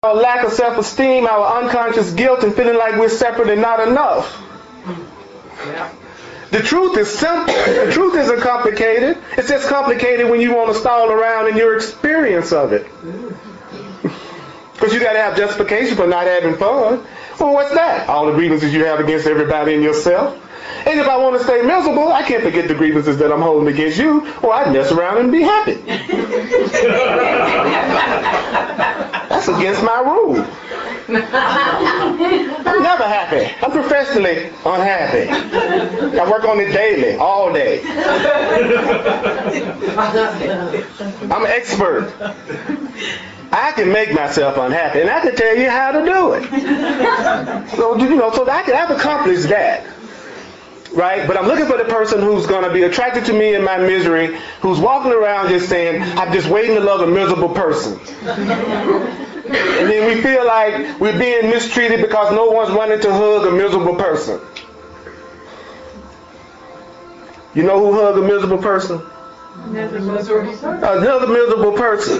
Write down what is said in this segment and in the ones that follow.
our lack of self-esteem, our unconscious guilt, and feeling like we're separate and not enough. Yeah. The truth is simple. The truth isn't complicated. It's just complicated when you want to stall around in your experience of it. Because you got to have justification for not having fun. Well, what's that? All the grievances you have against everybody and yourself. And if I want to stay miserable, I can't forget the grievances that I'm holding against you, or I'd mess around and be happy. That's against my rule. I'm never happy. I'm professionally unhappy. I work on it daily, all day. I'm an expert. I can make myself unhappy, and I can tell you how to do it. So I've accomplished that. Right? But I'm looking for the person who's going to be attracted to me in my misery, who's walking around just saying, I'm just waiting to love a miserable person. And then we feel like we're being mistreated because no one's running to hug a miserable person. You know who hugs a miserable person? Another miserable person. Another miserable person.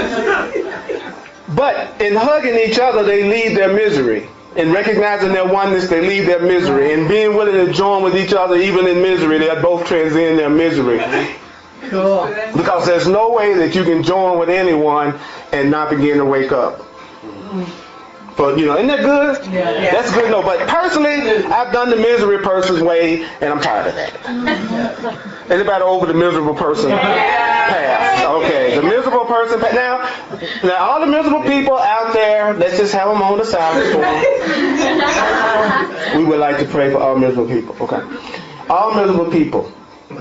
But in hugging each other, they leave their misery. In recognizing their oneness, they leave their misery. And being willing to join with each other, even in misery, they both transcend their misery. Cool. Because there's no way that you can join with anyone and not begin to wake up. But, isn't that good? Yeah. That's good. No, but personally, I've done the misery person's way, and I'm tired of that. Anybody over the miserable person path? Okay, the miserable person path. Now, all the miserable people out there, let's just have them on the side of the floor. We would like to pray for all miserable people. Okay, all miserable people.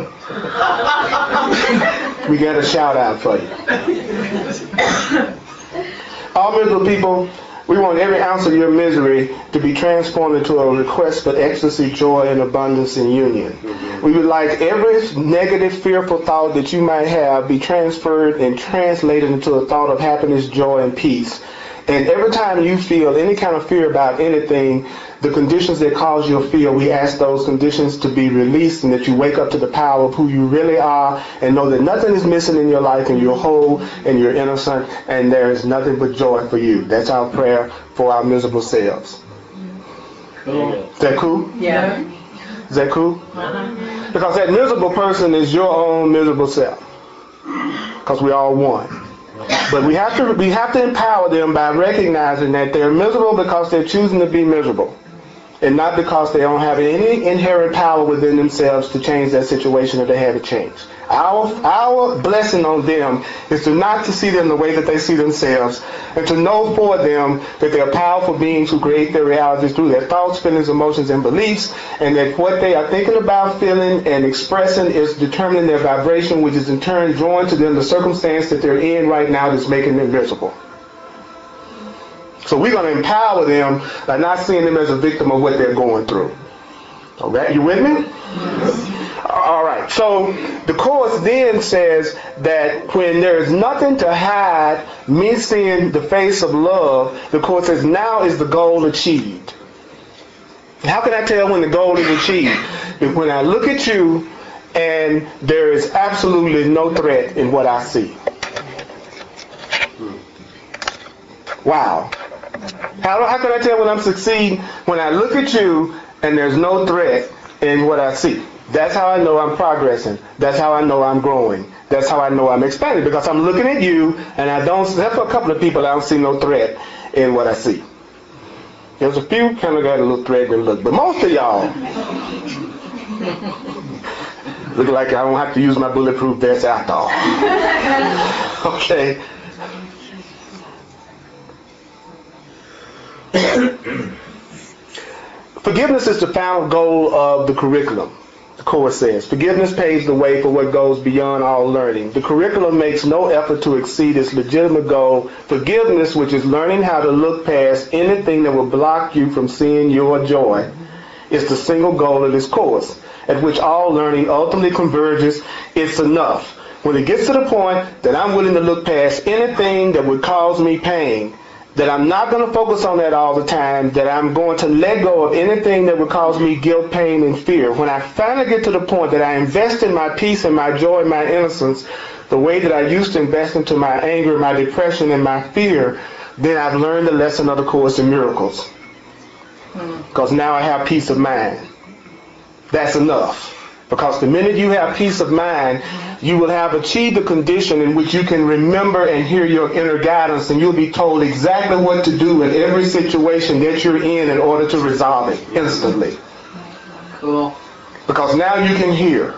We got a shout out for you. All miserable people. We want every ounce of your misery to be transformed into a request for ecstasy, joy, and abundance in union. We would like every negative, fearful thought that you might have be transferred and translated into a thought of happiness, joy, and peace. And every time you feel any kind of fear about anything, the conditions that cause you to fear, we ask those conditions to be released and that you wake up to the power of who you really are and know that nothing is missing in your life and you're whole and you're innocent and there is nothing but joy for you. That's our prayer for our miserable selves. Cool. Is that cool? Yeah. Is that cool? Because that miserable person is your own miserable self. Because we all one. But we have to empower them by recognizing that they're miserable because they're choosing to be miserable. And not because they don't have any inherent power within themselves to change that situation if they have it changed. Our blessing on them is not to see them the way that they see themselves and to know for them that they're powerful beings who create their realities through their thoughts, feelings, emotions, and beliefs, and that what they are thinking about, feeling, and expressing is determining their vibration, which is in turn drawing to them the circumstance that they're in right now that's making them miserable. So we're going to empower them by not seeing them as a victim of what they're going through. Okay, you with me? All right. So the Course then says that when there is nothing to hide, me seeing the face of love, the Course says now is the goal achieved. How can I tell when the goal is achieved? If when I look at you and there is absolutely no threat in what I see. Wow. How can I tell when I'm succeeding? When I look at you and there's no threat in what I see. That's how I know I'm progressing. That's how I know I'm growing. That's how I know I'm expanding. Because I'm looking at you and I don't, except for a couple of people, I don't see no threat in what I see. There's a few kind of got a little threatening look. But most of y'all look like I don't have to use my bulletproof vest after all. Okay. Forgiveness is the final goal of the curriculum, the Course says. Forgiveness paves the way for what goes beyond all learning. The curriculum makes no effort to exceed its legitimate goal. Forgiveness, which is learning how to look past anything that will block you from seeing your joy, is the single goal of this Course, at which all learning ultimately converges. It's enough. When it gets to the point that I'm willing to look past anything that would cause me pain, that I'm not going to focus on that all the time, that I'm going to let go of anything that would cause me guilt, pain, and fear. When I finally get to the point that I invest in my peace and my joy and my innocence the way that I used to invest into my anger, my depression, and my fear, then I've learned the lesson of the Course in Miracles. Because now I have peace of mind. That's enough. Because the minute you have peace of mind, you will have achieved a condition in which you can remember and hear your inner guidance, and you'll be told exactly what to do in every situation that you're in order to resolve it instantly. Cool. Because now you can hear.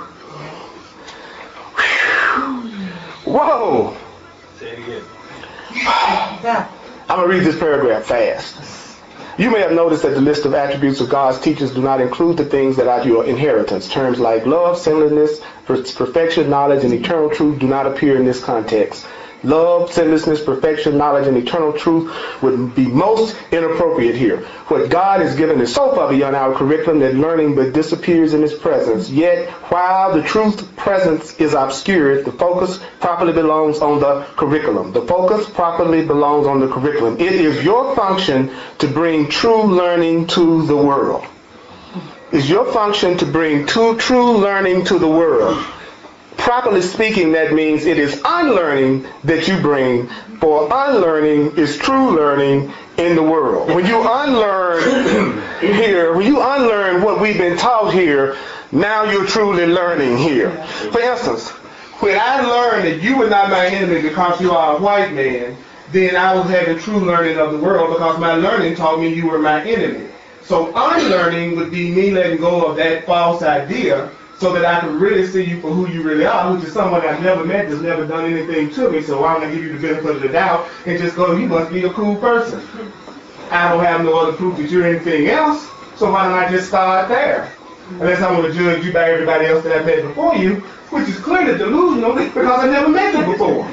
Whoa! Say it again. I'm going to read this paragraph fast. You may have noticed that the list of attributes of God's teachers do not include the things that are your inheritance. Terms like love, sinlessness, perfection, knowledge, and eternal truth do not appear in this context. Love, sinlessness, perfection, knowledge, and eternal truth would be most inappropriate here. What God has given is so far beyond our curriculum that learning but disappears in His presence. Yet, while the truth presence is obscured, the focus properly belongs on the curriculum. The focus properly belongs on the curriculum. It is your function to bring true learning to the world. It's your function to bring true learning to the world. Properly speaking, that means it is unlearning that you bring, for unlearning is true learning in the world. When you unlearn here, when you unlearn what we've been taught here, now you're truly learning here. For instance, when I learned that you were not my enemy because you are a white man, then I was having true learning of the world because my learning taught me you were my enemy. So unlearning would be me letting go of that false idea, so that I can really see you for who you really are, which is someone I've never met, that's never done anything to me, so I'm going to give you the benefit of the doubt and just go, you must be a cool person. I don't have no other proof that you're anything else, so why don't I just start there? Unless I want to judge you by everybody else that I've met before you, which is clearly delusional because I never met you before.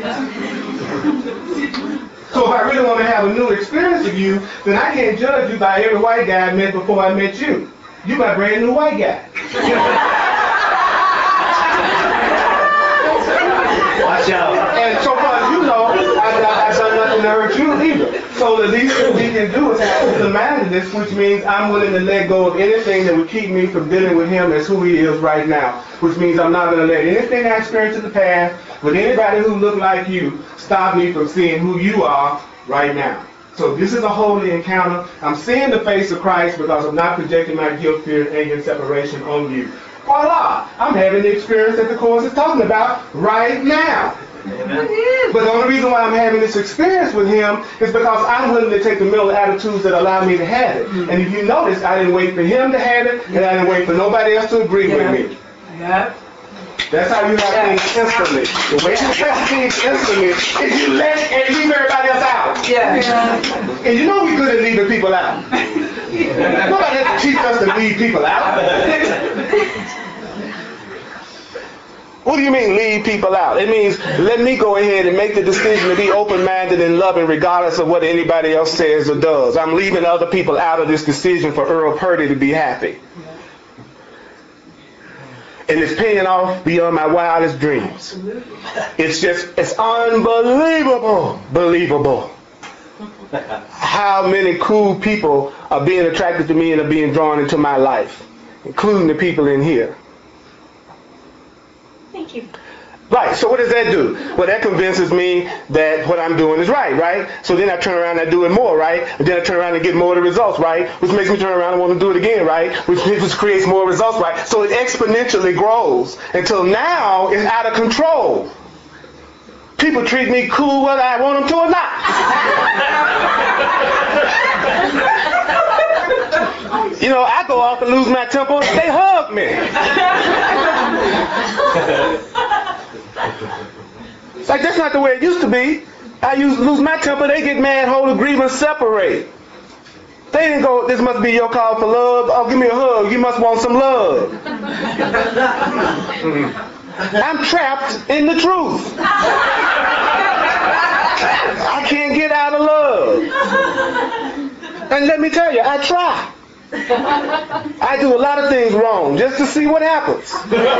So if I really want to have a new experience of you, then I can't judge you by every white guy I met before I met you. You're my brand new white guy. Watch out. And so far as you know, I've done nothing to hurt you either. So the least that we can do is have open-mindedness, which means I'm willing to let go of anything that would keep me from dealing with him as who he is right now. Which means I'm not going to let anything I experienced in the past with anybody who looked like you stop me from seeing who you are right now. So this is a holy encounter. I'm seeing the face of Christ because I'm not projecting my guilt, fear, anger, and separation on you. Voila! I'm having the experience that the Course is talking about right now. Amen. But the only reason why I'm having this experience with him is because I'm willing to take the mental attitudes that allow me to have it. And if you notice, I didn't wait for him to have it, and I didn't wait for nobody else to agree with me. Yeah. That's how you have things instantly. The way you have things instantly is you let and leave everybody else out. Yeah. And you know we're good at leaving people out. Nobody has to teach us to leave people out. What do you mean leave people out? It means let me go ahead and make the decision to be open-minded and loving regardless of what anybody else says or does. I'm leaving other people out of this decision for Earl Purdy to be happy. And it's paying off beyond my wildest dreams. It's unbelievable, believable. How many cool people are being attracted to me and are being drawn into my life, including the people in here. Thank you. Right, so what does that do? Well, that convinces me that what I'm doing is right? So then I turn around and I do it more, right? And then I turn around and get more of the results, right? Which makes me turn around and want to do it again, right? Which creates more results, right? So it exponentially grows until now it's out of control. People treat me cool whether I want them to or not. You know, I go off and lose my temper, they hug me. It's like, that's not the way it used to be. I used to lose my temper, they get mad, hold a grievance, separate. They didn't go, this must be your call for love. Oh, give me a hug, you must want some love. I'm trapped in the truth. I can't get out of love. And let me tell you, I try. I do a lot of things wrong just to see what happens.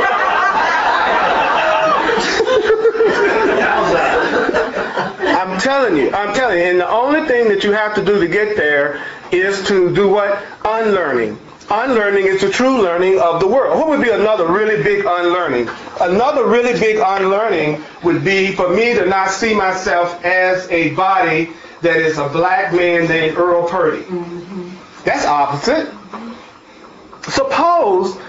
I'm telling you, and the only thing that you have to do to get there is to do what? Unlearning. Unlearning is the true learning of the world. What would be another really big unlearning? Another really big unlearning would be for me to not see myself as a body that is a black man named Earl Purdy. That's opposite. Suppose